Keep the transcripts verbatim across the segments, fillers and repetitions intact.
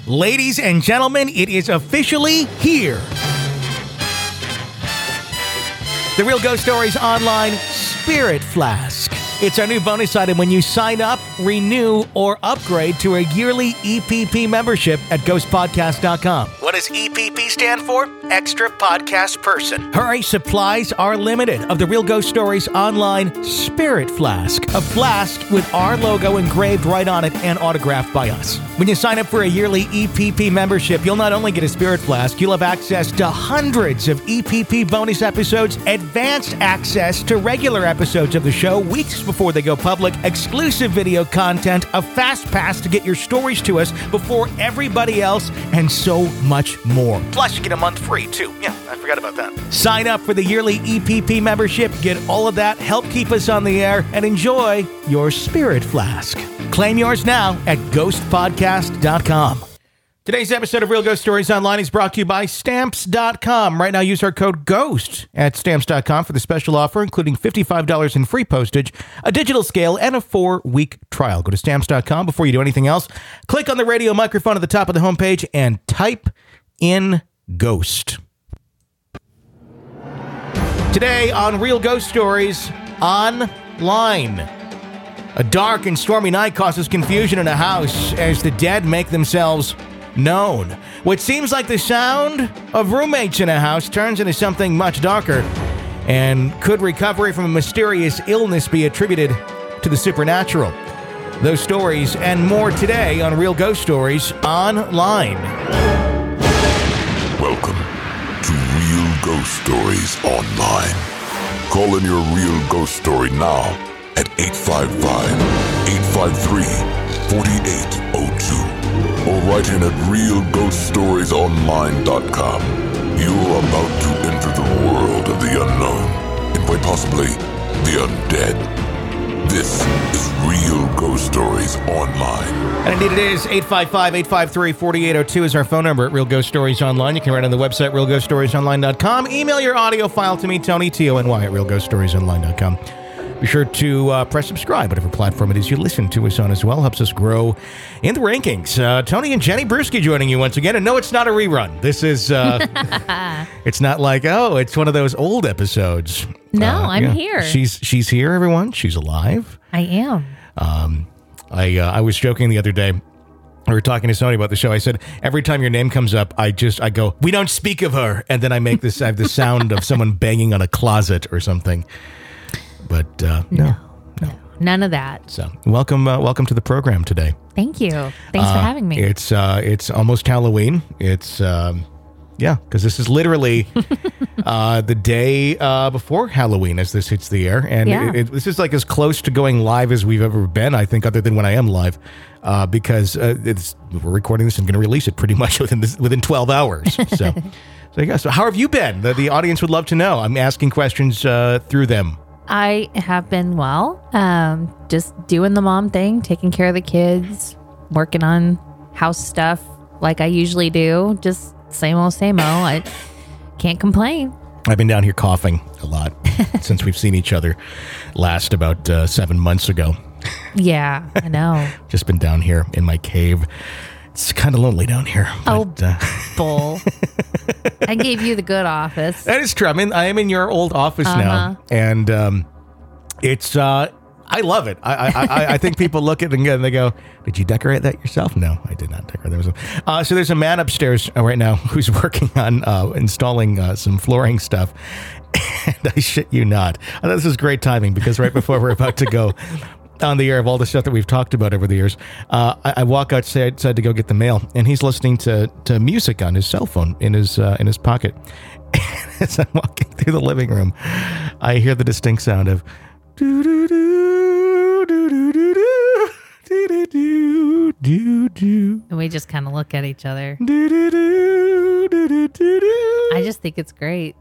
Ladies and gentlemen, it is officially here. The Real Ghost Stories Online Spirit Flask. It's our new bonus item when you sign up, renew, or upgrade to a yearly E P P membership at ghost podcast dot com. What does E P P stand for? Extra Podcast Person. Hurry, supplies are limited of the Real Ghost Stories Online Spirit Flask. A flask with our logo engraved right on it and autographed by us. When you sign up for a yearly E P P membership, you'll not only get a Spirit Flask, you'll have access to hundreds of E P P bonus episodes, advanced access to regular episodes of the show weeks before they go public, exclusive video content, a fast pass to get your stories to us before everybody else, and so much more. Plus, you get a month free, too. Yeah, I forgot about that. Sign up for the yearly E P P membership, get all of that, help keep us on the air, and enjoy your Spirit Flask. Claim yours now at ghost podcast dot com. Today's episode of Real Ghost Stories Online is brought to you by Stamps dot com. Right now, use our code GHOST at Stamps dot com for the special offer, including fifty-five dollars in free postage, a digital scale, and a four-week trial. Go to Stamps dot com before you do anything else. Click on the radio microphone at the top of the homepage and type in GHOST. Today on Real Ghost Stories Online. A dark and stormy night causes confusion in a house as the dead make themselves known. What seems like the sound of roommates in a house turns into something much darker. And could recovery from a mysterious illness be attributed to the supernatural? Those stories and more today on Real Ghost Stories Online. Welcome to Real Ghost Stories Online. Call in your real ghost story now at eight five five, eight five three, four eight zero two or write in at real ghost stories online dot com. You're about to enter the world of the unknown and quite possibly the undead. This is Real Ghost Stories Online. And indeed it is. eight five five, eight five three, four eight zero two is our phone number at Real Ghost Stories Online. You can write on the website real ghost stories online dot com. Email your audio file to me, Tony, T O N Y, at real ghost stories online dot com. Be sure to uh, press subscribe, whatever platform it is you listen to us on as well. Helps us grow in the rankings. Uh, Tony and Jenny Brewski joining you once again. And no, it's not a rerun. This is, uh, it's not like, oh, it's one of those old episodes. No, uh, I'm yeah. here. She's she's here, everyone. She's alive. I am. Um, I uh, I was joking the other day. We were talking to Sony about the show. I said, every time your name comes up, I just, I go, we don't speak of her. And then I make this, I have the sound of someone banging on a closet or something. But uh, no, no, no, none of that. So welcome, uh, welcome to the program today. Thank you. Thanks uh, for having me. It's uh, it's almost Halloween. It's um, yeah, because this is literally uh, the day uh, before Halloween as this hits the air, and yeah. it, it, this is like as close to going live as we've ever been. I think, other than when I am live, uh, because uh, it's we're recording this and going to release it pretty much within this, within twelve hours. So, so yeah. So how have you been? The, the audience would love to know. I'm asking questions uh, through them. I have been well, um, just doing the mom thing, taking care of the kids, working on house stuff like I usually do. Just same old, same old. I can't complain. I've been down here coughing a lot since we've seen each other last about uh, seven months ago. Yeah, I know. Just been down here in my cave. It's kind of lonely down here. But, oh, uh, bull. I gave you the good office. That is true. I mean, I am in your old office uh-huh. now. And um, it's, uh, I love it. I I, I think people look at it and they go, did you decorate that yourself? No, I did not decorate that myself. Uh, so there's a man upstairs right now who's working on uh, installing uh, some flooring stuff. And I shit you not. I thought this was great timing because right before we're about to go on the air of all the stuff that we've talked about over the years, uh, I, I walk outside, outside to go get the mail, and he's listening to, to music on his cell phone in his uh, in his pocket. And as I'm walking through the living room, I hear the distinct sound of do do do do do do do do do do. And we just kind of look at each other. Do, do, do, do, do, do, do. I just think it's great.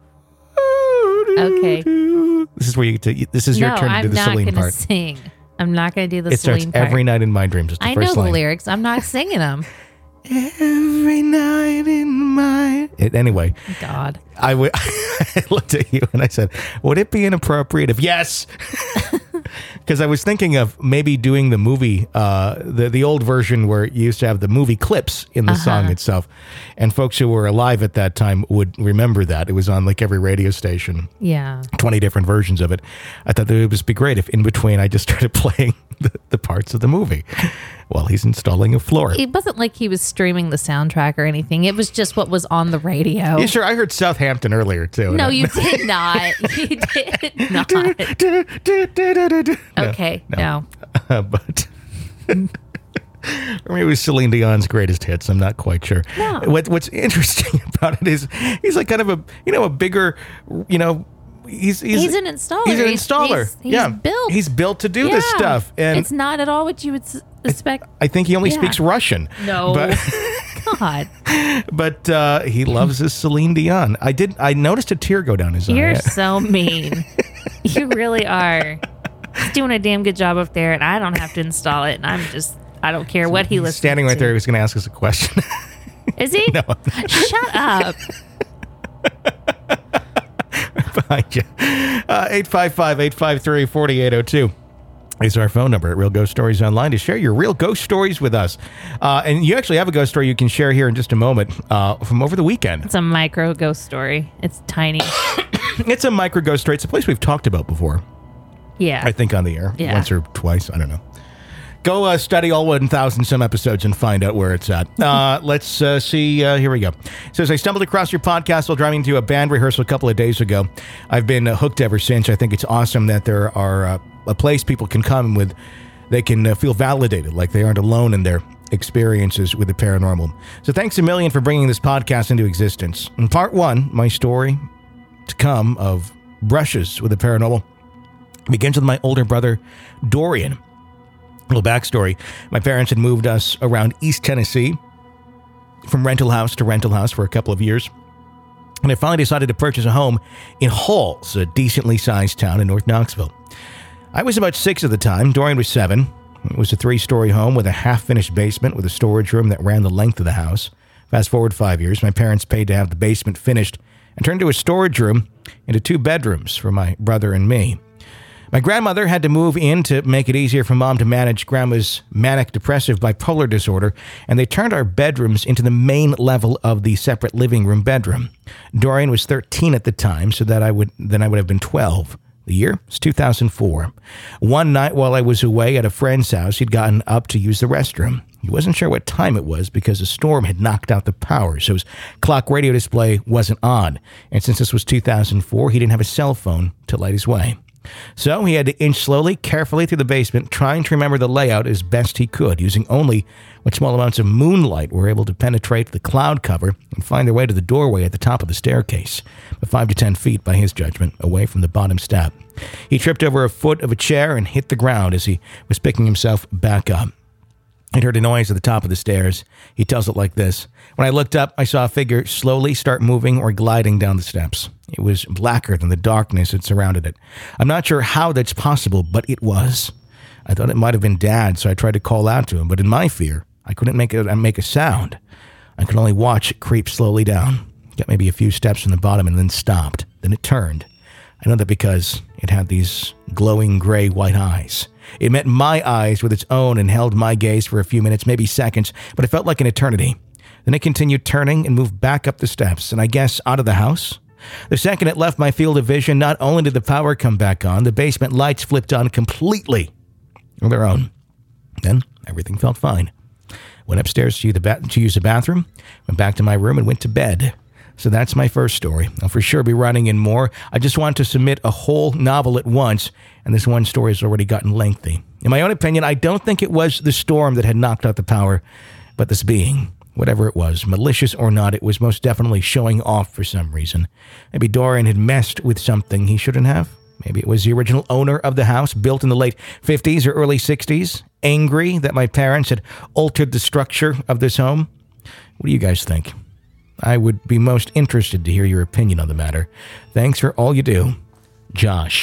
Okay. This is where you get to. This is your no, turn to I'm do the Celine not gonna part. Sing. I'm not going to do the it Celine starts part. every night in my dreams. It's the I first know line. the lyrics. I'm not singing them. Every night in my. It, anyway, God. I, w- I looked at you and I said, "Would it be inappropriate if yes?" Because I was thinking of maybe doing the movie, uh, the the old version where you used to have the movie clips in the uh-huh. song itself. And folks who were alive at that time would remember that. It was on like every radio station. Yeah. twenty different versions of it. I thought that it would just be great if in between I just started playing the, the parts of the movie while he's installing a floor. It wasn't like he was streaming the soundtrack or anything. It was just what was on the radio. Yeah, sure. I heard Southampton earlier, too. No, you did not. You did not. Okay, no. no. Uh, but... Or maybe it was Celine Dion's greatest hits. I'm not quite sure. No. What, what's interesting about it is he's like kind of a, you know, a bigger, you know, he's he's, he's an installer. He's an installer. He's, he's yeah. built. He's built to do yeah. this stuff. And it's not at all what you would expect. I think he only yeah. speaks Russian. No. But, God. But uh, he loves his Celine Dion. I did. I noticed a tear go down his eye. You're so mean. You really are. He's doing a damn good job up there, and I don't have to install it, and I'm just... I don't care what he listens to. Standing right there, he was going to ask us a question. Is he? No. Shut up. Right behind you. Uh, eight five five, eight five three, four eight zero two is our phone number at Real Ghost Stories Online to share your real ghost stories with us. Uh, and you actually have a ghost story you can share here in just a moment uh, from over the weekend. It's a micro ghost story. It's tiny. It's a micro ghost story. It's a place we've talked about before. Yeah. I think on the air. Yeah. Once or twice. I don't know. Go uh, study all one thousand some episodes and find out where it's at. Uh, let's uh, see. Uh, here we go. It says, I stumbled across your podcast while driving to a band rehearsal a couple of days ago. I've been uh, hooked ever since. I think it's awesome that there are uh, a place people can come with. They can uh, feel validated, like they aren't alone in their experiences with the paranormal. So thanks a million for bringing this podcast into existence. In part one, my story to come of brushes with the paranormal begins with my older brother, Dorian. Little backstory. My parents had moved us around East Tennessee from rental house to rental house for a couple of years. And I finally decided to purchase a home in Halls, a decently sized town in North Knoxville. I was about six at the time. Dorian was seven. It was a three-story home with a half-finished basement with a storage room that ran the length of the house. Fast forward five years, my parents paid to have the basement finished and turned to a storage room into two bedrooms for my brother and me. My grandmother had to move in to make it easier for Mom to manage Grandma's manic-depressive bipolar disorder, and they turned our bedrooms into the main level of the separate living room bedroom. Dorian was thirteen at the time, so that I would then I would have been twelve. The year was two thousand four. One night while I was away at a friend's house, he'd gotten up to use the restroom. He wasn't sure what time it was because a storm had knocked out the power, so his clock radio display wasn't on. And since this was two thousand four, he didn't have a cell phone to light his way. So he had to inch slowly, carefully through the basement, trying to remember the layout as best he could, using only what small amounts of moonlight were able to penetrate the cloud cover and find their way to the doorway at the top of the staircase, but five to ten feet, by his judgment, away from the bottom step. He tripped over a foot of a chair and hit the ground as he was picking himself back up. He'd heard a noise at the top of the stairs. He tells it like this. When I looked up, I saw a figure slowly start moving or gliding down the steps. It was blacker than the darkness that surrounded it. I'm not sure how that's possible, but it was. I thought it might have been Dad, so I tried to call out to him, but in my fear, I couldn't make it make a sound. I could only watch it creep slowly down. Got maybe a few steps from the bottom and then stopped. Then it turned. I know that because it had these glowing gray white eyes. It met my eyes with its own and held my gaze for a few minutes, maybe seconds, but it felt like an eternity. Then it continued turning and moved back up the steps, and I guess out of the house. The second it left my field of vision, not only did the power come back on, the basement lights flipped on completely on their own. Then everything felt fine. Went upstairs to use the, ba- to use the bathroom, went back to my room, and went to bed. So that's my first story. I'll for sure be running in more. I just want to submit a whole novel at once, and this one story has already gotten lengthy. In my own opinion, I don't think it was the storm that had knocked out the power, but this being. Whatever it was, malicious or not, it was most definitely showing off for some reason. Maybe Dorian had messed with something he shouldn't have. Maybe it was the original owner of the house, built in the late fifties or early sixties, angry that my parents had altered the structure of this home. What do you guys think? I would be most interested to hear your opinion on the matter. Thanks for all you do, Josh.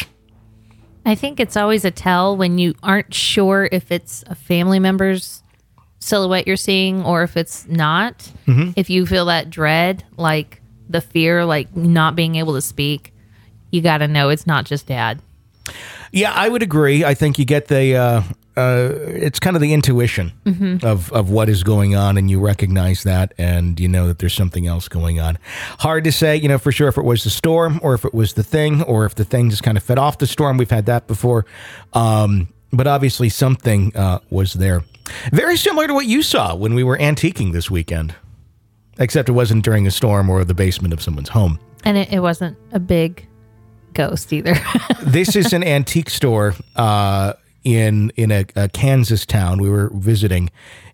I think it's always a tell when you aren't sure if it's a family member's silhouette you're seeing or if it's not. Mm-hmm. If you feel that dread, like the fear, like not being able to speak, you got to know it's not just Dad. Yeah, I would agree. I think you get the, uh, uh, it's kind of the intuition mm-hmm. of, of what is going on, and you recognize that, and you know that there's something else going on. Hard to say, you know, for sure if it was the storm, or if it was the thing, or if the thing just kind of fed off the storm. We've had that before. Um, but obviously something uh, was there. Very similar to what you saw when we were antiquing this weekend, except it wasn't during a storm or the basement of someone's home. And it, it wasn't a big ghost either. This is an antique store uh, in in a, a Kansas town we were visiting,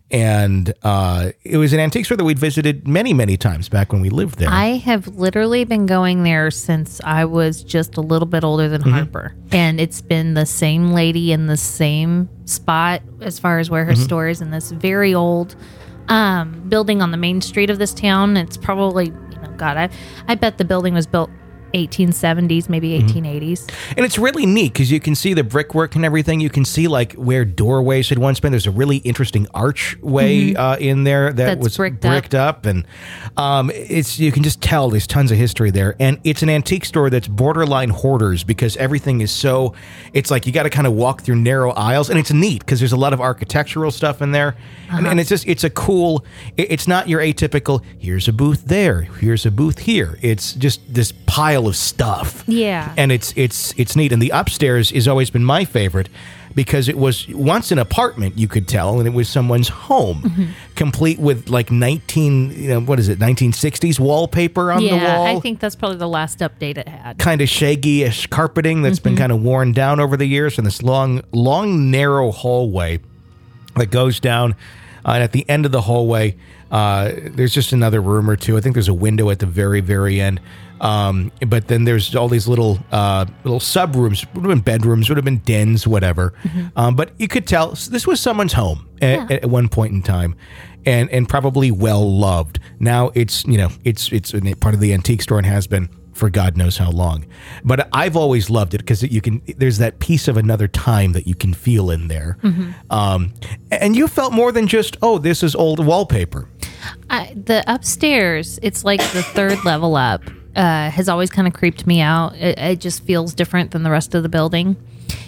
and uh, it was an antique store that we'd visited many, many times back when we lived there. I have literally been going there since I was just a little bit older than mm-hmm. Harper, and it's been the same lady in the same spot as far as where her mm-hmm. store is, in this very old um, building on the main street of this town. It's probably, you know, God, I, I bet the building was built eighteen seventies, maybe eighteen eighties. Mm-hmm. And it's really neat because you can see the brickwork and everything. You can see like where doorways had once been. There's a really interesting archway mm-hmm. uh, in there that That's was bricked, bricked up. up. And um, it's you can just tell there's tons of history there. And it's an antique store that's borderline hoarders because everything is so, it's like you got to kind of walk through narrow aisles. And it's neat because there's a lot of architectural stuff in there. Uh-huh. And, and it's just, it's a cool, it, it's not your atypical, here's a booth there, here's a booth here. It's just this pile of stuff. Yeah. And it's it's it's neat. And the upstairs has always been my favorite because it was once an apartment, you could tell, and it was someone's home, mm-hmm. complete with like nineteen, you know, what is it, nineteen sixties wallpaper on yeah, the wall. I think that's probably the last update it had. Kind of shaggy-ish carpeting that's mm-hmm. been kind of worn down over the years, and this long, long, narrow hallway that goes down. Uh, and at the end of the hallway, uh, there's just another room or two. I think there's a window at the very, very end. Um, but then there's all these little uh, little sub rooms, would have been bedrooms, would have been dens, whatever. Mm-hmm. Um, but you could tell this was someone's home at, yeah. at one point in time, and and probably well loved. Now it's you know it's it's part of the antique store and has been for God knows how long. But I've always loved it because you can. There's that piece of another time that you can feel in there, mm-hmm. um, and you felt more than just oh this is old wallpaper. I, the upstairs, it's like the third level up. Uh, has always kind of creeped me out. It, it just feels different than the rest of the building.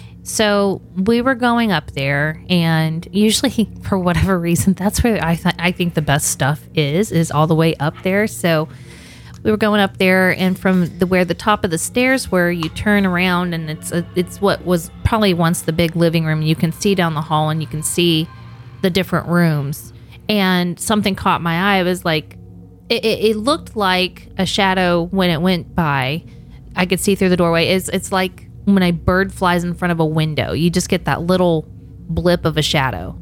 So we were going up there, and usually for whatever reason, that's where I th- I think the best stuff is, is all the way up there. So we were going up there, and from the where the top of the stairs were, you turn around, and it's a, it's what was probably once the big living room. You can see down the hall, and you can see the different rooms. And something caught my eye. It was like, It, it, it looked like a shadow when it went by. I could see through the doorway. It's it's like when a bird flies in front of a window. You just get that little blip of a shadow.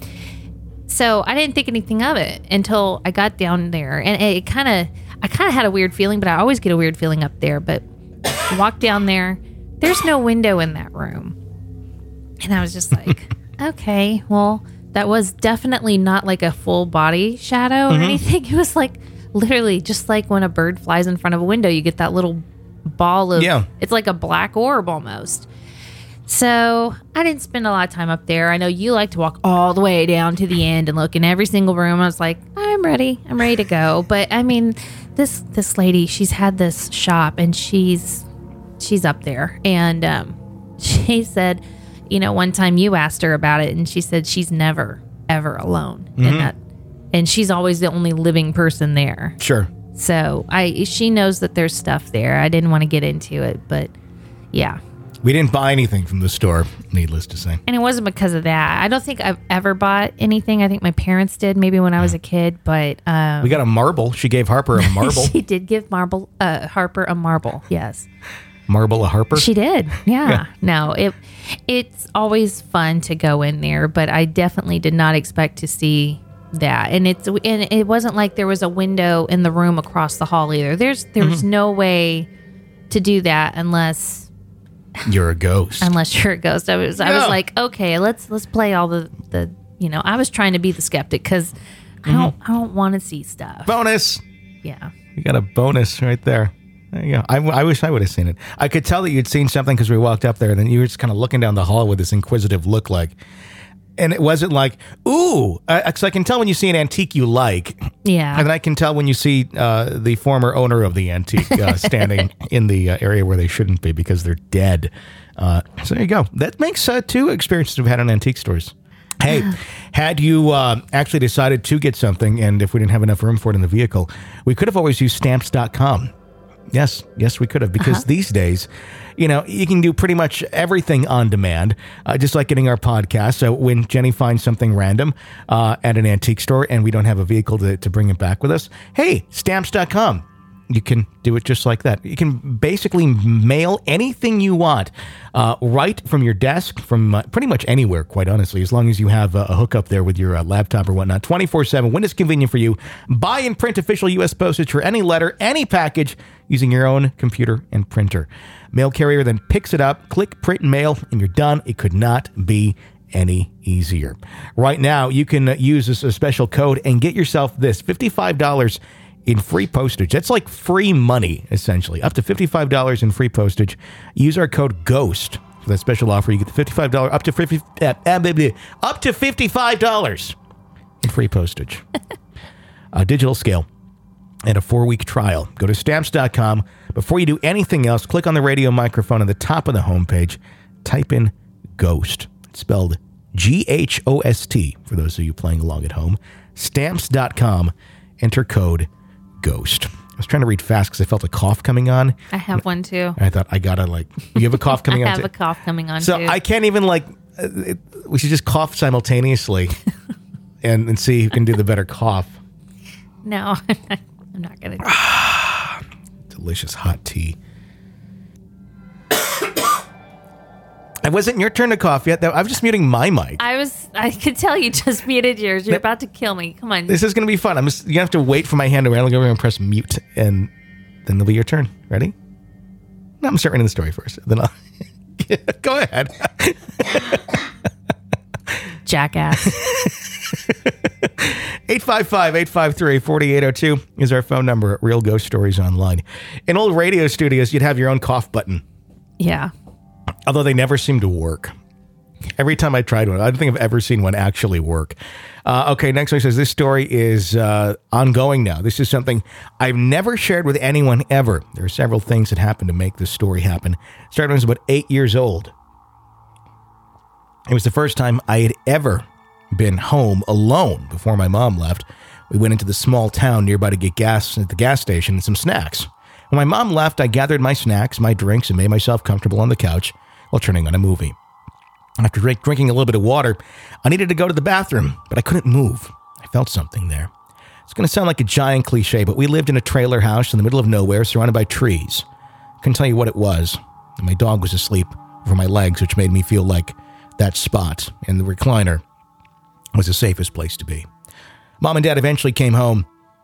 So I didn't think anything of it until I got down there, and it kind of I kind of had a weird feeling. But I always get a weird feeling up there. But walked down there. There's no window in that room, and I was just like, okay, well, that was definitely not like a full body shadow or mm-hmm. anything. It was like literally just like when a bird flies in front of a window, you get that little ball of, yeah. It's like a black orb almost. So I didn't spend a lot of time up there. I know you like to walk all the way down to the end and look in every single room. I was like, I'm ready. I'm ready to go. But I mean, this, this lady, she's had this shop and she's, she's up there. And um, she said, you know, one time you asked her about it and she said she's never, ever alone mm-hmm. in that. And she's always the only living person there. Sure. So I, she knows that there's stuff there. I didn't want to get into it, but yeah. We didn't buy anything from the store, needless to say. And it wasn't because of that. I don't think I've ever bought anything. I think my parents did, maybe when I was a kid, but... Um, we got a marble. She gave Harper a marble. She did give marble, uh, Harper a marble, yes. Marble a Harper? She did, yeah. yeah. No, it it's always fun to go in there, but I definitely did not expect to see that. And it's and it wasn't like there was a window in the room across the hall either. There's there's mm-hmm. no way to do that unless you're a ghost. Unless you're a ghost. I was yeah. I was like, okay, let's let's play all the, the you know, I was trying to be the skeptic because mm-hmm. I don't I don't want to see stuff. Bonus. Yeah. You got a bonus right there. There you go. I, I wish I would have seen it. I could tell that you'd seen something because we walked up there and then you were just kind of looking down the hall with this inquisitive look like, And it wasn't like, ooh, because I can tell when you see an antique you like. Yeah. And I can tell when you see uh, the former owner of the antique uh, standing in the uh, area where they shouldn't be because they're dead. Uh, so there you go. That makes uh, two experiences we've had in antique stores. Hey, had you uh, actually decided to get something, and if we didn't have enough room for it in the vehicle, we could have always used stamps dot com. Yes, yes, we could have, because uh-huh. these days, you know, you can do pretty much everything on demand, uh, just like getting our podcast. So when Jenny finds something random uh, at an antique store and we don't have a vehicle to, to bring it back with us, hey, stamps dot com. You can do it just like that. You can basically mail anything you want uh, right from your desk, from uh, pretty much anywhere, quite honestly, as long as you have uh, a hookup there with your uh, laptop or whatnot, twenty-four seven, when it's convenient for you. Buy and print official U S postage for any letter, any package, using your own computer and printer. Mail carrier then picks it up, click print and mail, and you're done. It could not be any easier. Right now, you can use this a special code and get yourself this fifty-five dollars in free postage. That's like free money, essentially. Up to fifty-five dollars in free postage. Use our code GHOST for that special offer. You get the fifty-five dollars, up to fifty, uh, up to fifty-five dollars in free postage. A digital scale and a four-week trial. Go to stamps dot com. Before you do anything else, click on the radio microphone at the top of the homepage. Type in GHOST. It's spelled G H O S T for those of you playing along at home. stamps dot com. Enter code GHOST. I was trying to read fast because I felt a cough coming on. I have one too. I thought, I gotta like, you have a cough coming I on? I have too? a cough coming on so too. So I can't even like, uh, it, we should just cough simultaneously and, and see who can do the better cough. No, I'm not going to do that. Delicious hot tea. It wasn't your turn to cough yet. I was just muting my mic. I was, I could tell you just muted yours. You're about to kill me. Come on. This is going to be fun. I'm just, you have to wait for my hand to randomly go over and press mute, and then it'll be your turn. Ready? No, I'm going to start reading the story first. Then I'll go ahead. Jackass. eight five five, eight five three, four eight zero two is our phone number at Real Ghost Stories Online. In old radio studios, you'd have your own cough button. Yeah. Although they never seem to work. Every time I tried one, I don't think I've ever seen one actually work. Uh, okay, next one says, this story is uh, ongoing now. This is something I've never shared with anyone ever. There are several things that happened to make this story happen. It started when I was about eight years old. It was the first time I had ever been home alone before my mom left. We went into the small town nearby to get gas at the gas station and some snacks. When my mom left, I gathered my snacks, my drinks, and made myself comfortable on the couch while turning on a movie. After drink, drinking a little bit of water, I needed to go to the bathroom, but I couldn't move. I felt something there. It's going to sound like a giant cliche, but we lived in a trailer house in the middle of nowhere, surrounded by trees. I couldn't tell you what it was. And my dog was asleep over my legs, which made me feel like that spot in the recliner was the safest place to be. Mom and Dad eventually came home.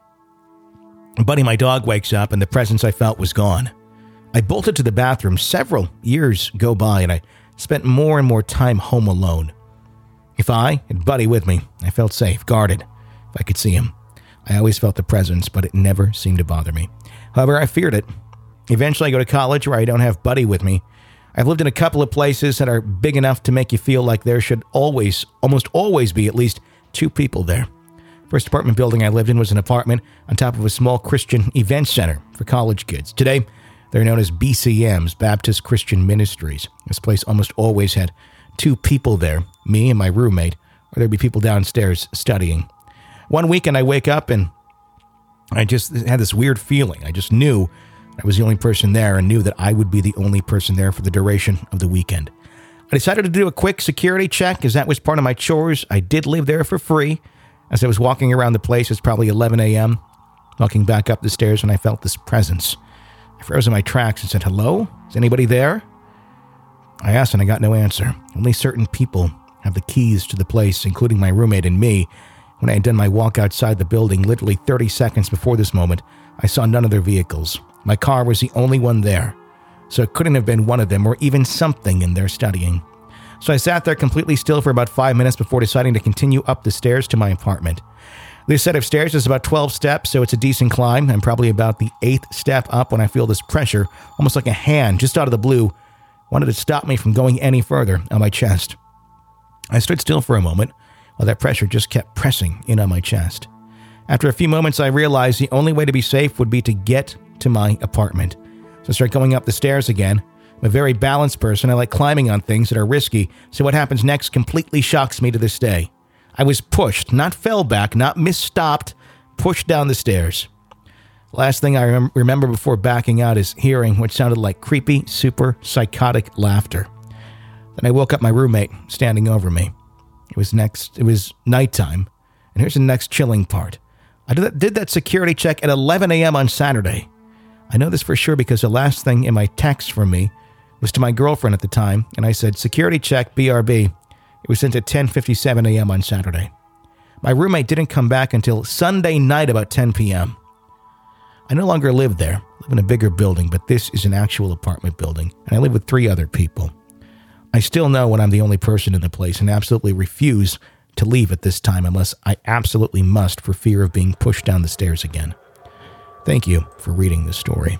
Buddy, my dog, wakes up, and the presence I felt was gone. I bolted to the bathroom. Several years go by, and I spent more and more time home alone. If I had Buddy with me, I felt safe, guarded, if I could see him. I always felt the presence, but it never seemed to bother me. However, I feared it. Eventually, I go to college where I don't have Buddy with me. I've lived in a couple of places that are big enough to make you feel like there should always, almost always be at least two people there. First apartment building I lived in was an apartment on top of a small Christian event center for college kids. Today, they're known as B C Ms, Baptist Christian Ministries. This place almost always had two people there, me and my roommate, or there'd be people downstairs studying. One weekend I wake up and I just had this weird feeling. I just knew I was the only person there and knew that I would be the only person there for the duration of the weekend. I decided to do a quick security check as that was part of my chores. I did live there for free. As I was walking around the place, it's probably eleven a.m., walking back up the stairs when I felt this presence. I froze in my tracks and said, "Hello? Is anybody there?" I asked and I got no answer. Only certain people have the keys to the place, including my roommate and me. When I had done my walk outside the building, literally thirty seconds before this moment, I saw none of their vehicles. My car was the only one there, so it couldn't have been one of them or even something in there studying. So I sat there completely still for about five minutes before deciding to continue up the stairs to my apartment. This set of stairs is about twelve steps, so it's a decent climb. I'm probably about the eighth step up when I feel this pressure, almost like a hand just out of the blue, wanted to stop me from going any further on my chest. I stood still for a moment while that pressure just kept pressing in on my chest. After a few moments, I realized the only way to be safe would be to get to my apartment. So I start going up the stairs again. I'm a very balanced person. I like climbing on things that are risky, so what happens next completely shocks me to this day. I was pushed, not fell back, not misstopped, pushed down the stairs. Last thing I rem- remember before backing out is hearing what sounded like creepy, super psychotic laughter. Then I woke up my roommate standing over me. It was next. It was nighttime, and here's the next chilling part. I did that, did that security check at eleven a.m. on Saturday. I know this for sure because the last thing in my text from me was to my girlfriend at the time, and I said, security check, B R B. It was sent at ten fifty-seven a.m. on Saturday. My roommate didn't come back until Sunday night about ten p.m. I no longer live there. I live in a bigger building, but this is an actual apartment building, and I live with three other people. I still know when I'm the only person in the place and absolutely refuse to leave at this time unless I absolutely must for fear of being pushed down the stairs again. Thank you for reading this story.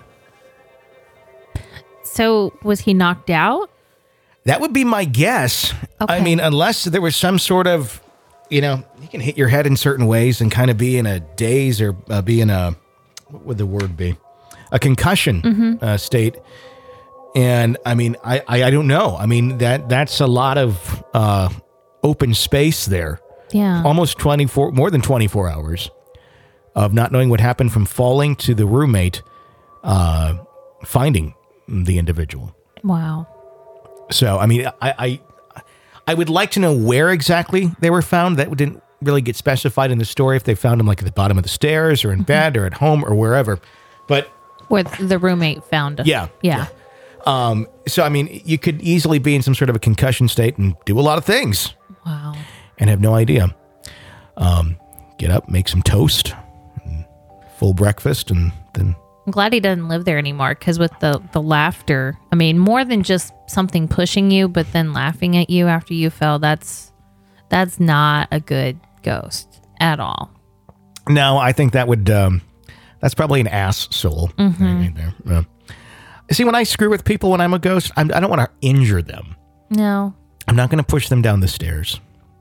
So was he knocked out? That would be my guess. Okay. I mean, unless there was some sort of, you know, you can hit your head in certain ways and kind of be in a daze or uh, be in a, what would the word be? A concussion mm-hmm. uh, state. And I mean, I, I, I don't know. I mean, that that's a lot of uh, open space there. Yeah. Almost twenty-four, more than twenty-four hours of not knowing what happened from falling to the roommate uh, finding the individual. Wow. So, I mean, I, I I would like to know where exactly they were found. That didn't really get specified in the story, if they found them like at the bottom of the stairs or in mm-hmm. bed or at home or wherever. But where the roommate found them. Yeah. Yeah. Um, so, I mean, you could easily be in some sort of a concussion state and do a lot of things. Wow. And have no idea. Um, get up, make some toast, and full breakfast, and then... I'm glad he doesn't live there anymore, because with the, the laughter, I mean, more than just something pushing you, but then laughing at you after you fell, that's that's not a good ghost at all. No, I think that would, um, that's probably an ass soul. Mm-hmm. Right there. Uh, see, when I screw with people when I'm a ghost, I'm, I don't want to injure them. No. I'm not going to push them down the stairs.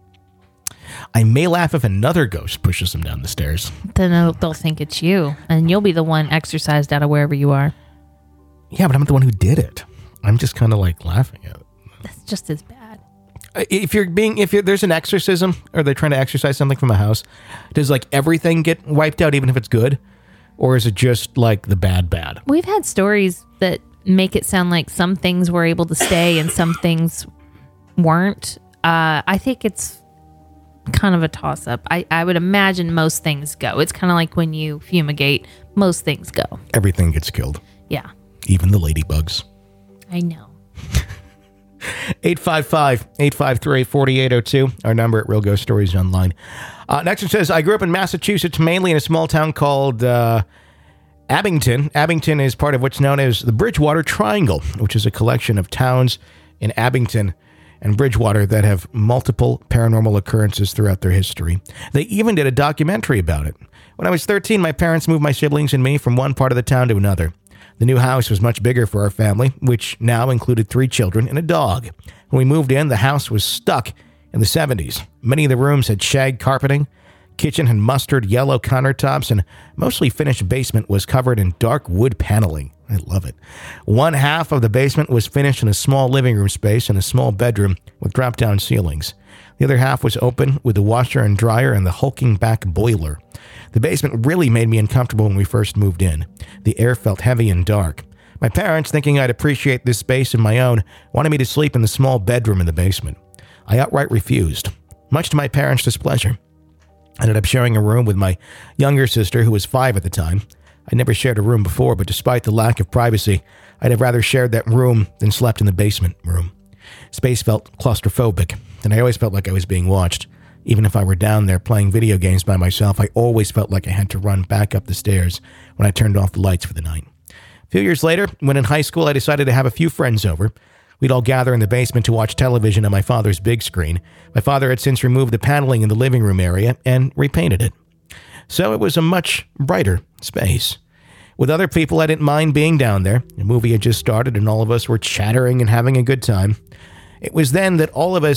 I may laugh if another ghost pushes them down the stairs. Then they'll, they'll think it's you, and you'll be the one exorcised out of wherever you are. Yeah, but I'm not the one who did it. I'm just kind of like laughing at it. That's just as bad. If you're being, if you're, there's an exorcism, or they're trying to exorcise something from a house, does like everything get wiped out, even if it's good? Or is it just like the bad, bad? We've had stories that make it sound like some things were able to stay and some things weren't. Uh, I think it's kind of a toss-up. I, I would imagine most things go. It's kind of like when you fumigate, most things go. Everything gets killed. Yeah. Even the ladybugs. I know. eight five five, eight five three, four eight zero two, our number at Real Ghost Stories Online. Uh, next one says, I grew up in Massachusetts, mainly in a small town called uh, Abington. Abington is part of what's known as the Bridgewater Triangle, which is a collection of towns in Abington and Bridgewater that have multiple paranormal occurrences throughout their history. They even did a documentary about it. When I was thirteen, my parents moved my siblings and me from one part of the town to another. The new house was much bigger for our family, which now included three children and a dog. When we moved in, the house was stuck in the seventies. Many of the rooms had shag carpeting. Kitchen had mustard yellow countertops, and mostly finished basement was covered in dark wood paneling. I love it. One half of the basement was finished in a small living room space and a small bedroom with drop-down ceilings. The other half was open with the washer and dryer and the hulking back boiler. The basement really made me uncomfortable when we first moved in. The air felt heavy and dark. My parents, thinking I'd appreciate this space of my own, wanted me to sleep in the small bedroom in the basement. I outright refused, much to my parents' displeasure. I ended up sharing a room with my younger sister, who was five at the time. I'd never shared a room before, but despite the lack of privacy, I'd have rather shared that room than slept in the basement room. Space felt claustrophobic, and I always felt like I was being watched. Even if I were down there playing video games by myself, I always felt like I had to run back up the stairs when I turned off the lights for the night. A few years later, when in high school, I decided to have a few friends over. We'd all gather in the basement to watch television on my father's big screen. My father had since removed the paneling in the living room area and repainted it. So it was a much brighter space. With other people, I didn't mind being down there. The movie had just started and all of us were chattering and having a good time. It was then that all of us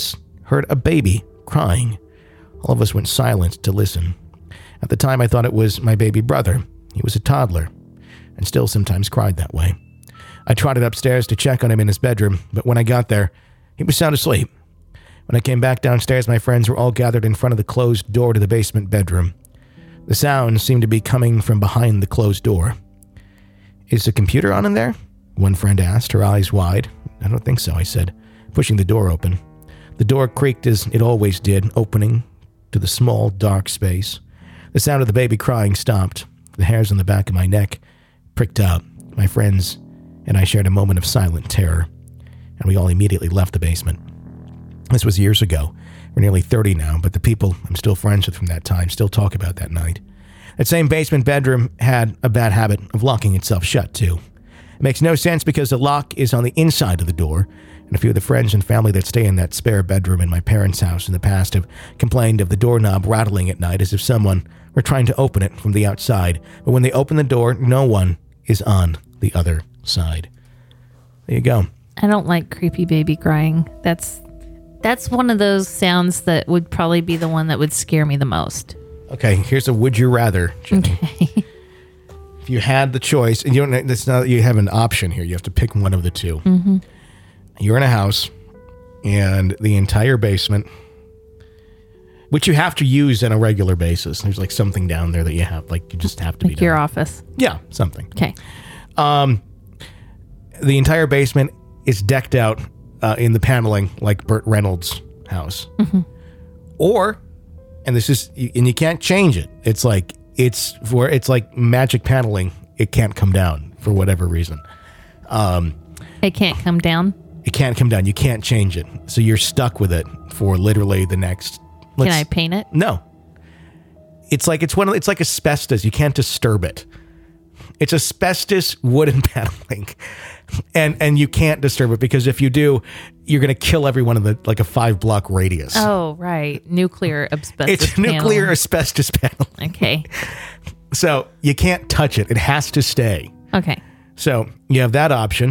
heard a baby crying. All of us went silent to listen. At the time, I thought it was my baby brother. He was a toddler and still sometimes cried that way. I trotted upstairs to check on him in his bedroom, but when I got there, he was sound asleep. When I came back downstairs, my friends were all gathered in front of the closed door to the basement bedroom. The sounds seemed to be coming from behind the closed door. Is the computer on in there? One friend asked, her eyes wide. I don't think so, I said, pushing the door open. The door creaked as it always did, opening to the small, dark space. The sound of the baby crying stopped. The hairs on the back of my neck pricked up. My friends and I shared a moment of silent terror, and we all immediately left the basement. This was years ago. We're nearly thirty now, but the people I'm still friends with from that time still talk about that night. That same basement bedroom had a bad habit of locking itself shut, too. It makes no sense because the lock is on the inside of the door, and a few of the friends and family that stay in that spare bedroom in my parents' house in the past have complained of the doorknob rattling at night as if someone were trying to open it from the outside. But when they open the door, no one is on the other side. There you go. I don't like creepy baby crying. That's that's one of those sounds that would probably be the one that would scare me the most. Okay, here's a would you rather. Jenny. Okay. If you had the choice, and you don't, it's not that you have an option here. You have to pick one of the two. Mm-hmm. You're in a house, and the entire basement, which you have to use on a regular basis. There's like something down there that you have, like you just have to like be your done. office. Yeah, something. Okay. Um, the entire basement is decked out uh, in the paneling like Burt Reynolds' house. Mm-hmm. Or, and this is, and you can't change it. It's like, it's for, it's like magic paneling. It can't come down for whatever reason. Um, it can't come down? It can't come down. You can't change it. So you're stuck with it for literally the next. Can I paint it? No. It's like, it's one of, it's like asbestos. You can't disturb it. It's asbestos wooden paneling, and and you can't disturb it because if you do, you're going to kill everyone in the like a five block radius. Oh, right, nuclear asbestos. It's nuclear paneling. asbestos paneling. Okay. So you can't touch it. It has to stay. Okay. So you have that option,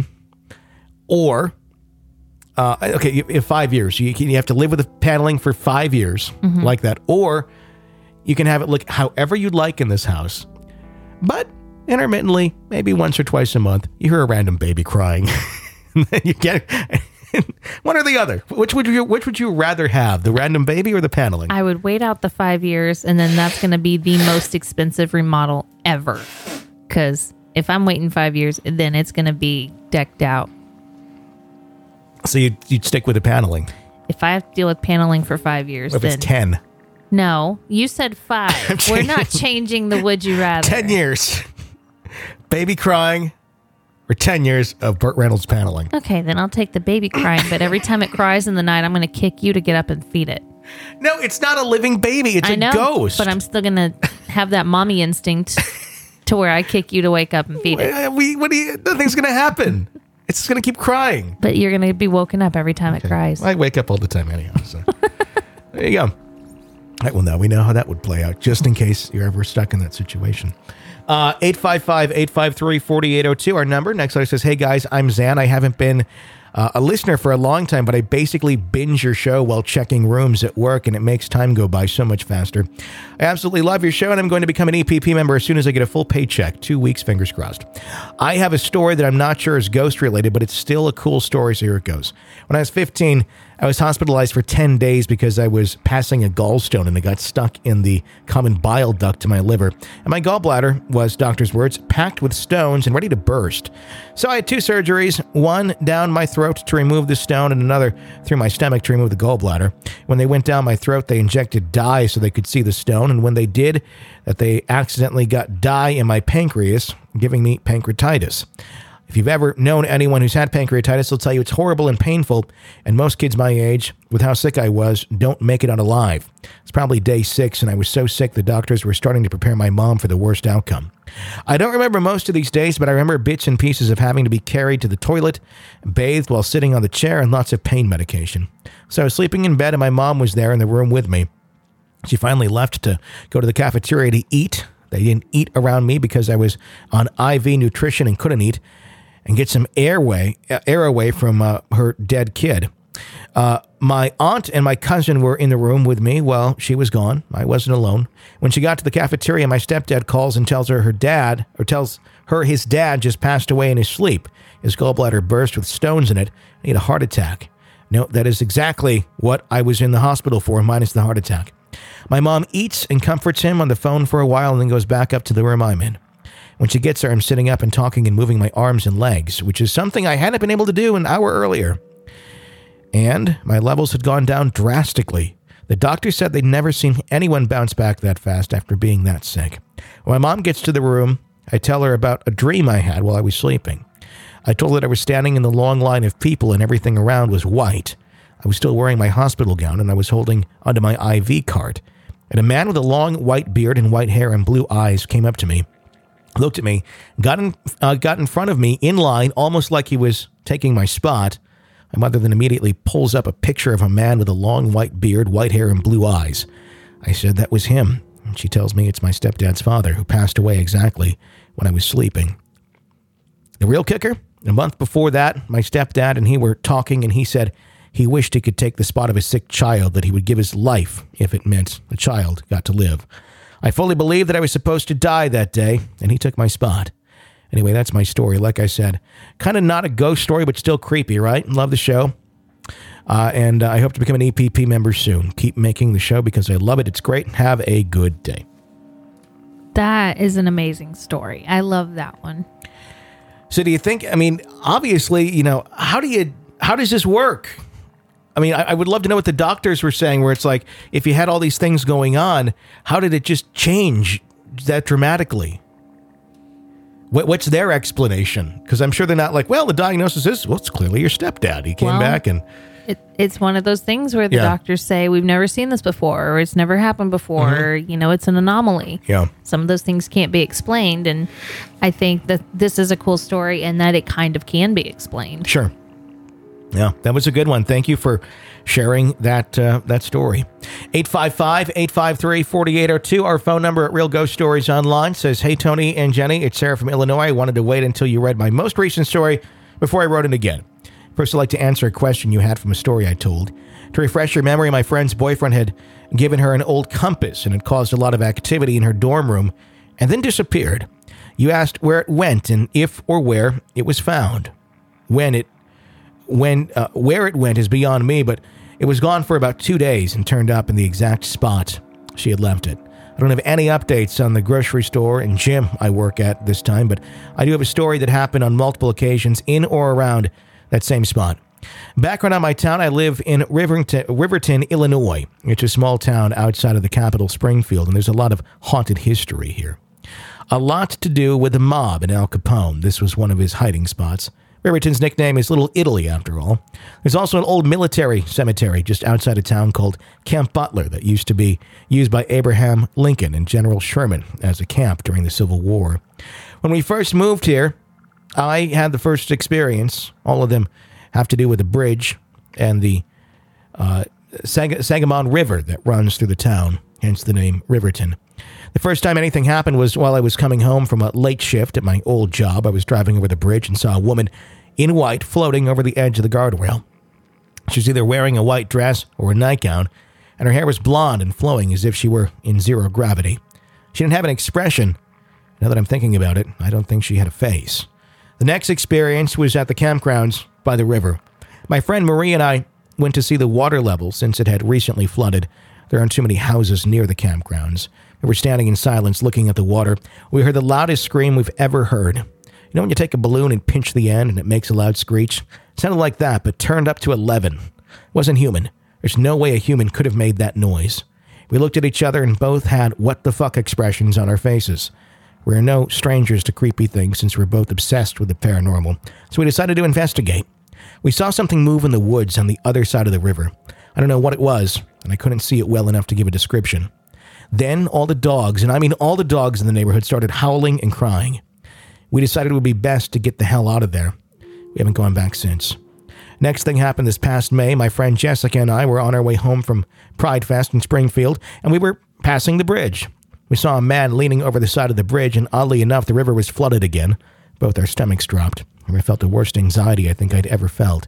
or uh, okay, you, you have five years. You can, you have to live with the paneling for five years Mm-hmm. like that, or you can have it look however you'd like in this house, but. Intermittently, maybe once or twice a month, you hear a random baby crying. And then you get one or the other. Which would you which would you rather have, the random baby or the paneling? I would wait out the five years, and then that's going to be the most expensive remodel ever. Because if I'm waiting five years, then it's going to be decked out. So you'd, you'd stick with the paneling. If I have to deal with paneling for five years, What if then it's ten? No, you said five. We're not changing the would you rather. Ten years. Baby crying, or ten years of Burt Reynolds paneling. Okay, then I'll take the baby crying, but every time it cries in the night, I'm going to kick you to get up and feed it. No, it's not a living baby. It's I a know, ghost. but I'm still going to have that mommy instinct to where I kick you to wake up and feed it. Uh, We, what do you, nothing's going to happen. It's going to keep crying. But you're going to be woken up every time Okay. it cries. I wake up all the time anyhow. So there you go. All right, well, now we know how that would play out, just in case you're ever stuck in that situation. Uh, eight five five, eight five three, four eight zero two, our number. Next letter says, hey guys, I'm Zan. I haven't been uh, a listener for a long time, but I basically binge your show while checking rooms at work, and it makes time go by so much faster. I absolutely love your show, and I'm going to become an E P P member as soon as I get a full paycheck. Two weeks, fingers crossed. I have a story that I'm not sure is ghost related, but it's still a cool story, so here it goes. When I was fifteen, I was hospitalized for ten days because I was passing a gallstone and it got stuck in the common bile duct to my liver. And my gallbladder was, doctor's words, packed with stones and ready to burst. So I had two surgeries, one down my throat to remove the stone and another through my stomach to remove the gallbladder. When they went down my throat, they injected dye so they could see the stone. And when they did, that they accidentally got dye in my pancreas, giving me pancreatitis. If you've ever known anyone who's had pancreatitis, they'll tell you it's horrible and painful, and most kids my age, with how sick I was, don't make it out alive. It's probably day six, and I was so sick the doctors were starting to prepare my mom for the worst outcome. I don't remember most of these days, but I remember bits and pieces of having to be carried to the toilet, bathed while sitting on the chair, and lots of pain medication. So I was sleeping in bed, and my mom was there in the room with me. She finally left to go to the cafeteria to eat. They didn't eat around me because I was on I V nutrition and couldn't eat, and get some airway, uh, air away from uh, her dead kid. Uh, my aunt and my cousin were in the room with me. Well, she was gone. I wasn't alone. When she got to the cafeteria, my stepdad calls and tells her her dad, or tells her his dad just passed away in his sleep. His gallbladder burst with stones in it. He had a heart attack. No, that is exactly what I was in the hospital for, minus the heart attack. My mom eats and comforts him on the phone for a while and then goes back up to the room I'm in. When she gets there, I'm sitting up and talking and moving my arms and legs, which is something I hadn't been able to do an hour earlier. And my levels had gone down drastically. The doctor said they'd never seen anyone bounce back that fast after being that sick. When my mom gets to the room, I tell her about a dream I had while I was sleeping. I told her that I was standing in the long line of people and everything around was white. I was still wearing my hospital gown and I was holding onto my I V cart. And a man with a long white beard and white hair and blue eyes came up to me, looked at me, got in, uh, got in front of me in line, almost like he was taking my spot. My mother then immediately pulls up a picture of a man with a long white beard, white hair, and blue eyes. I said that was him. And she tells me it's my stepdad's father, who passed away exactly when I was sleeping. The real kicker? A month before that, my stepdad and he were talking, and he said he wished he could take the spot of a sick child, that he would give his life if it meant the child got to live. I fully believed that I was supposed to die that day, and he took my spot. Anyway, that's my story. Like I said, kind of not a ghost story, but still creepy, right? Love the show. Uh, and uh, I hope to become an E P P member soon. Keep making the show because I love it. It's great. Have a good day. That is an amazing story. I love that one. So do you think, I mean, obviously, you know, how do you, how does this work? I mean, I, I would love to know what the doctors were saying, where it's like, if you had all these things going on, how did it just change that dramatically? What's their explanation? Because I'm sure they're not like, well, the diagnosis is, well, it's clearly your stepdad. He came well, back and... It, it's one of those things where the yeah. doctors say, we've never seen this before, or it's never happened before, mm-hmm. or, you know, it's an anomaly. Yeah. Some of those things can't be explained, and I think that this is a cool story and that it kind of can be explained. Sure. Yeah, that was a good one. Thank you for sharing that uh, that story. eight five five, eight five three, four eight zero two. Our phone number at Real Ghost Stories Online says, hey, Tony and Jenny, it's Sarah from Illinois. I wanted to wait until you read my most recent story before I wrote it again. First, I'd like to answer a question you had from a story I told. To refresh your memory, my friend's boyfriend had given her an old compass, and it caused a lot of activity in her dorm room and then disappeared. You asked where it went and if or where it was found. When it When uh, where it went is beyond me, but it was gone for about two days and turned up in the exact spot she had left it. I don't have any updates on the grocery store and gym I work at this time, but I do have a story that happened on multiple occasions in or around that same spot. Background on my town, I live in Riverton, Riverton, Illinois. It's a small town outside of the capital, Springfield, and there's a lot of haunted history here. A lot to do with the mob and Al Capone. This was one of his hiding spots. Riverton's nickname is Little Italy, after all. There's also an old military cemetery just outside of town called Camp Butler that used to be used by Abraham Lincoln and General Sherman as a camp during the Civil War. When we first moved here, I had the first experience. All of them have to do with the bridge and the uh, Sag- Sangamon River that runs through the town, hence the name Riverton. The first time anything happened was while I was coming home from a late shift at my old job. I was driving over the bridge and saw a woman in white floating over the edge of the guardrail. She was either wearing a white dress or a nightgown, and her hair was blonde and flowing as if she were in zero gravity. She didn't have an expression. Now that I'm thinking about it, I don't think she had a face. The next experience was at the campgrounds by the river. My friend Marie and I went to see the water level since it had recently flooded. There aren't too many houses near the campgrounds. We were standing in silence looking at the water. We heard the loudest scream we've ever heard. You know when you take a balloon and pinch the end and it makes a loud screech? It sounded like that, but turned up to eleven. It wasn't human. There's no way a human could have made that noise. We looked at each other and both had what the fuck expressions on our faces. We're no strangers to creepy things since we're both obsessed with the paranormal, so we decided to investigate. We saw something move in the woods on the other side of the river. I don't know what it was, and I couldn't see it well enough to give a description. Then all the dogs, and I mean all the dogs in the neighborhood, started howling and crying. We decided it would be best to get the hell out of there. We haven't gone back since. Next thing happened this past May. My friend Jessica and I were on our way home from Pride Fest in Springfield, and we were passing the bridge. We saw a man leaning over the side of the bridge, and oddly enough, the river was flooded again. Both our stomachs dropped, and we felt the worst anxiety I think I'd ever felt.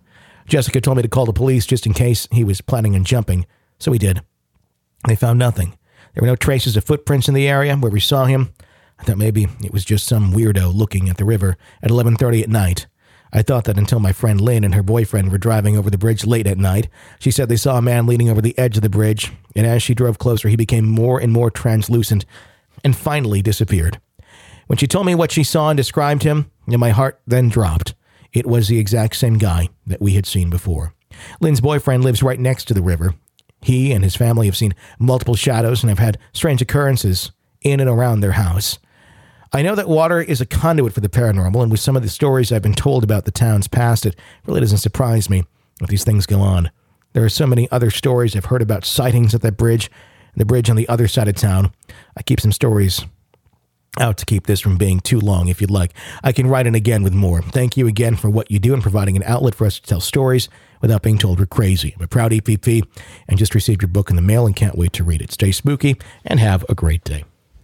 Jessica told me to call the police just in case he was planning on jumping, so we did. They found nothing. There were no traces of footprints in the area where we saw him. I thought maybe it was just some weirdo looking at the river at eleven thirty at night. I thought that until my friend Lynn and her boyfriend were driving over the bridge late at night. She said they saw a man leaning over the edge of the bridge, and as she drove closer, he became more and more translucent and finally disappeared. When she told me what she saw and described him, my heart then dropped. It was the exact same guy that we had seen before. Lynn's boyfriend lives right next to the river. He and his family have seen multiple shadows and have had strange occurrences in and around their house. I know that water is a conduit for the paranormal, and with some of the stories I've been told about the town's past, it really doesn't surprise me that these things go on. There are so many other stories I've heard about sightings at that bridge, and the bridge on the other side of town. I keep some stories out to keep this from being too long. If you'd like, I can write in again with more. Thank you again for what you do and providing an outlet for us to tell stories without being told we're crazy. I'm a proud E P P and just received your book in the mail and can't wait to read it. Stay spooky and have a great day.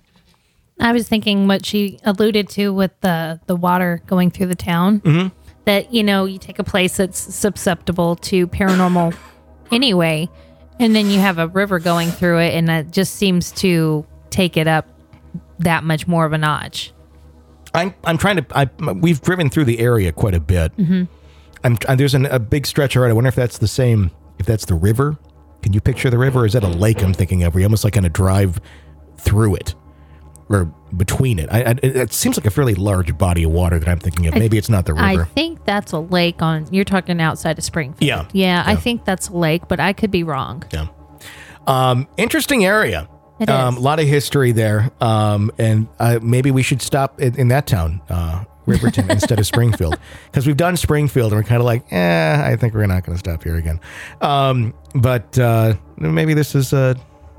I was thinking what she alluded to with the, the water going through the town, Mm-hmm. that, you know, you take a place that's susceptible to paranormal anyway, and then you have a river going through it, and that just seems to take it up that much more of a notch. I'm I'm trying to. I, we've driven through the area quite a bit. Mm-hmm. I'm uh, there's an, a big stretch around. I wonder if that's the same. If that's the river. Can you picture the river? Or is that a lake I'm thinking of? Where you almost like kind of drive through it or between it. I, I, it seems like a fairly large body of water that I'm thinking of. Maybe it's not the river. I think that's a lake on. You're talking outside of Springfield. Yeah. yeah, Yeah. I think that's a lake, but I could be wrong. Yeah. Um, interesting area. It Um, is. a lot of history there. Um, and uh, maybe we should stop in, in that town, uh, Riverton, instead of Springfield. Because we've done Springfield and we're kind of like, eh, I think we're not going to stop here again. Um, but uh, maybe this is uh,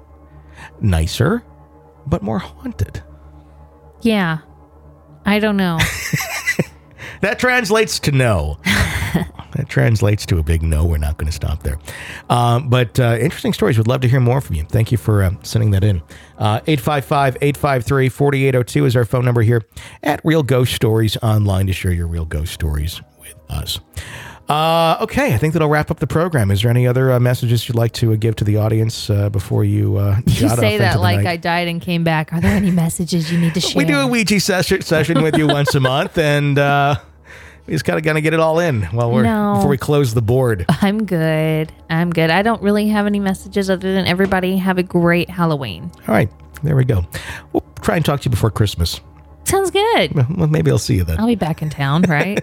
nicer, but more haunted. Yeah, I don't know. That translates to no. That translates to a big no. We're not going to stop there. Um, but uh, interesting stories. Would love to hear more from you. Thank you for uh, sending that in. Uh, eight five five, eight five three, four eight zero two is our phone number here at Real Ghost Stories Online to share your real ghost stories with us. Uh, okay, I think that'll wrap up the program. Is there any other uh, messages you'd like to uh, give to the audience uh, before you uh, You jot off say into that the like night? I died and came back. Are there any messages you need to share? We do a Ouija session, session with you once a month, and uh, we just kind of gonna get it all in while we're No. before we close the board. I'm good. I'm good. I don't really have any messages other than everybody have a great Halloween. All right, there we go. We'll try and talk to you before Christmas. Sounds good. Well, maybe I'll see you then. I'll be back in town, right?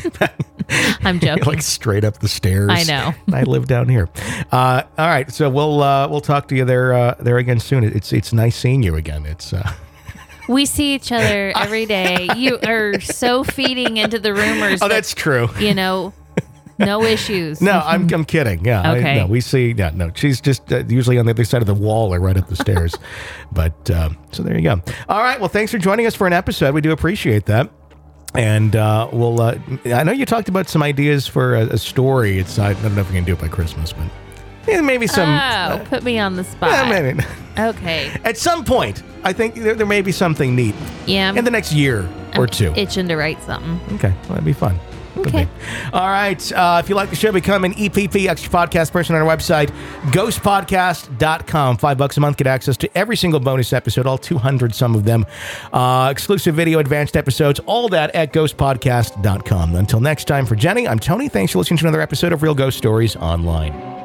I'm joking. Like straight up the stairs. I know. I live down here. Uh, all right, so we'll uh, we'll talk to you there uh, there again soon. It's it's nice seeing you again. It's. Uh, We see each other every day. You are so feeding into the rumors. oh, that, that's true. you know, no issues. No, I'm I'm kidding. Yeah. Okay. I, no, we see. Yeah. No, she's just uh, usually on the other side of the wall or right up the stairs. But um, so there you go. All right. Well, thanks for joining us for an episode. We do appreciate that. And uh, we'll. Uh, I know you talked about some ideas for a, a story. It's I don't know if we can do it by Christmas, but yeah, maybe some. Oh, uh, put me on the spot. yeah, maybe. Okay. At some point, I think there, there may be something neat Yeah. in the next year or I'm two. itching to write something. Okay, well, that'd be fun. Would Okay. be. All right. Uh, if you like the show, become an E P P Extra Podcast person on our website, ghost podcast dot com. Five bucks a month, get access to every single bonus episode, all two hundred, some of them. Uh, exclusive video, advanced episodes, all that at ghost podcast dot com. Until next time, for Jenny, I'm Tony. Thanks for listening to another episode of Real Ghost Stories Online.